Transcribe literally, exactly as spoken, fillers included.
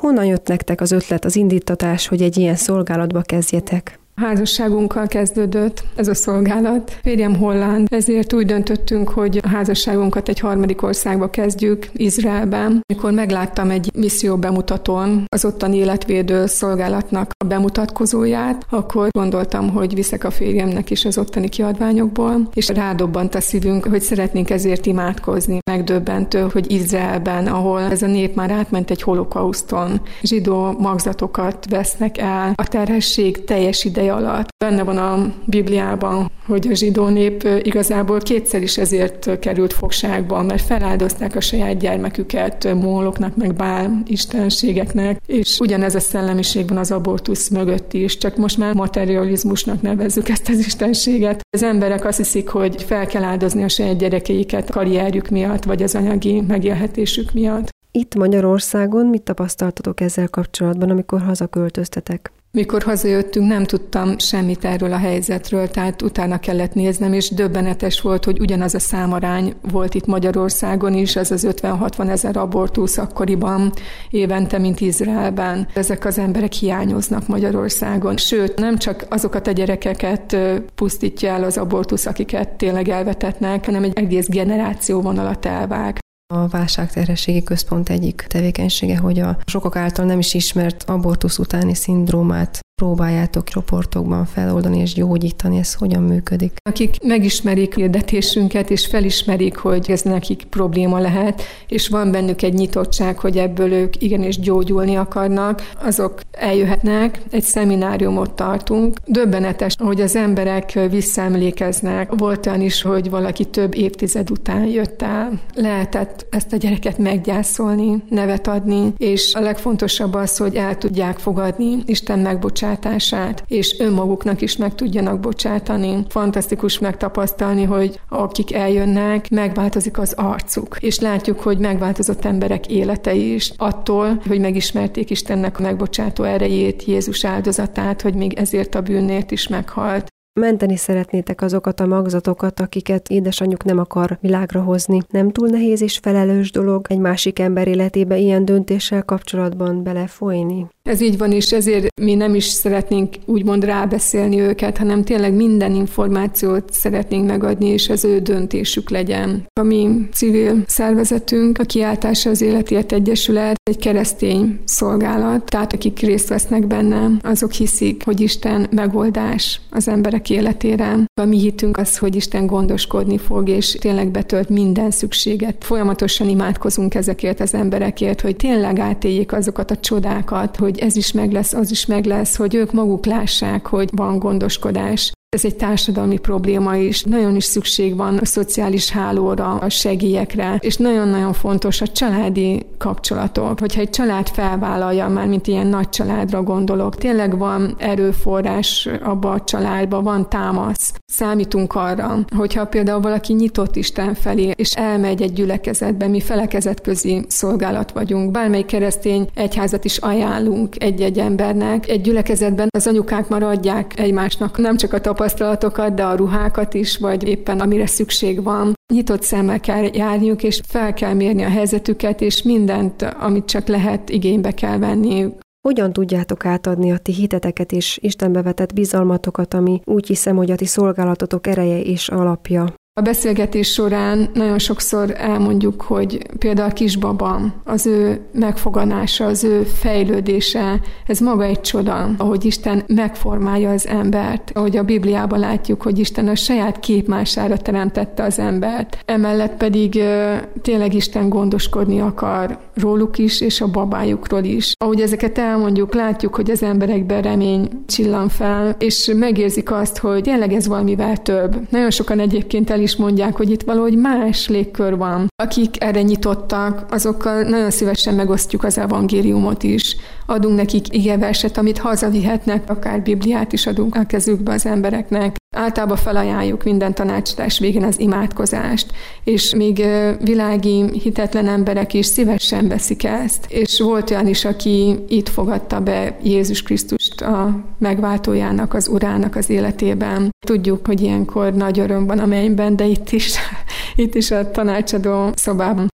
Honnan jött nektek az ötlet, az indítatás, hogy egy ilyen szolgálatba kezdjetek? Házasságunkkal kezdődött ez a szolgálat. Férjem holland, ezért úgy döntöttünk, hogy a házasságunkat egy harmadik országba kezdjük, Izraelben. Mikor megláttam egy misszió bemutatón az ottani életvédő szolgálatnak a bemutatkozóját, akkor gondoltam, hogy viszek a férjemnek is az ottani kiadványokból, és rádobbant a szívünk, hogy szeretnénk ezért imádkozni. Megdöbbentő, hogy Izraelben, ahol ez a nép már átment egy holokauszton, zsidó magzatokat vesznek el, a terhesség teljes ideje alatt. Benne van a Bibliában, hogy a zsidó nép igazából kétszer is ezért került fogságba, mert feláldozták a saját gyermeküket Móloknak, meg Bál istenségeknek, és ugyanez a szellemiség van az abortusz mögött is, csak most már materializmusnak nevezzük ezt az istenséget. Az emberek azt hiszik, hogy fel kell áldozni a saját gyerekeiket a karrierjük miatt, vagy az anyagi megélhetésük miatt. Itt Magyarországon mit tapasztaltatok ezzel kapcsolatban, amikor hazaköltöztetek? Mikor hazajöttünk, nem tudtam semmit erről a helyzetről, tehát utána kellett néznem, és döbbenetes volt, hogy ugyanaz a számarány volt itt Magyarországon is, ez az ötven-hatvan ezer abortusz akkoriban évente, mint Izraelben. Ezek az emberek hiányoznak Magyarországon. Sőt, nem csak azokat a gyerekeket pusztítja el az abortusz, akiket tényleg elvetetnek, hanem egy egész generációvonalat elvág. A Válságterhességi Központ egyik tevékenysége, hogy a sokak által nem is ismert abortusz utáni szindrómát próbáljátok csoportokban feloldani és gyógyítani. Ez hogyan működik? Akik megismerik hirdetésünket, és felismerik, hogy ez nekik probléma lehet, és van bennük egy nyitottság, hogy ebből ők igenis gyógyulni akarnak, azok eljöhetnek, egy szemináriumot tartunk. Döbbenetes, hogy az emberek visszaemlékeznek. Volt olyan is, hogy valaki több évtized után jött el. Lehetett ezt a gyereket meggyászolni, nevet adni, és a legfontosabb az, hogy el tudják fogadni Isten megbocsátását, és önmaguknak is meg tudjanak bocsátani. Fantasztikus megtapasztalni, hogy akik eljönnek, megváltozik az arcuk, és látjuk, hogy megváltozott emberek élete is attól, hogy megismerték Istennek a megbocsátó erejét, Jézus áldozatát, hogy még ezért a bűnért is meghalt. Menteni szeretnétek azokat a magzatokat, akiket édesanyjuk nem akar világra hozni. Nem túl nehéz és felelős dolog egy másik ember életébe ilyen döntéssel kapcsolatban belefolyni? Ez így van, és ezért mi nem is szeretnénk úgymond rábeszélni őket, hanem tényleg minden információt szeretnénk megadni, és az ő döntésük legyen. A mi civil szervezetünk, a Kiáltása az Életért Egyesület, egy keresztény szolgálat, tehát akik részt vesznek benne, azok hiszik, hogy Isten megoldás az emberek életére. A mi hitünk az, hogy Isten gondoskodni fog, és tényleg betölt minden szükséget. Folyamatosan imádkozunk ezekért az emberekért, hogy tényleg átéljék azokat a csodákat, hogy ez is meg lesz, az is meg lesz, hogy ők maguk lássák, hogy van gondoskodás. Ez egy társadalmi probléma is. Nagyon is szükség van a szociális hálóra, a segélyekre, és nagyon-nagyon fontos a családi kapcsolatok. Hogyha egy család felvállalja, már mint ilyen nagy családra gondolok, tényleg van erőforrás abba a családba, van támasz. Számítunk arra, hogyha például valaki nyitott Isten felé, és elmegy egy gyülekezetbe, mi felekezetközi szolgálat vagyunk, bármely keresztény egyházat is ajánlunk egy-egy embernek. Egy gyülekezetben az anyukák már adják egymásnak nem csak a tapasztalatokat, de a ruhákat is, vagy éppen amire szükség van. Nyitott szemmel kell járniuk, és fel kell mérni a helyzetüket, és mindent, amit csak lehet, igénybe kell venniük. Hogyan tudjátok átadni a ti hiteteket és Istenbe vetett bizalmatokat, ami úgy hiszem, hogy a ti szolgálatotok ereje és alapja? A beszélgetés során nagyon sokszor elmondjuk, hogy például a kisbaba, az ő megfoganása, az ő fejlődése, ez maga egy csoda, ahogy Isten megformálja az embert, ahogy a Bibliában látjuk, hogy Isten a saját képmására teremtette az embert. Emellett pedig tényleg Isten gondoskodni akar róluk is, és a babájukról is. Ahogy ezeket elmondjuk, látjuk, hogy az emberekben remény csillan fel, és megérzik azt, hogy tényleg ez valamivel több. Nagyon sokan egyébként el is mondják, hogy itt valahogy más légkör van. Akik erre nyitottak, azokkal nagyon szívesen megosztjuk az evangéliumot is. Adunk nekik igeverset, amit hazavihetnek, akár Bibliát is adunk a kezükbe az embereknek. Általában felajánljuk minden tanácsadás végén az imádkozást, és még világi hitetlen emberek is szívesen veszik ezt. És volt olyan is, aki itt fogadta be Jézus Krisztust a megváltójának, az Urának az életében. Tudjuk, hogy ilyenkor nagy öröm van a mennyben, de itt is, itt is a tanácsadó szobában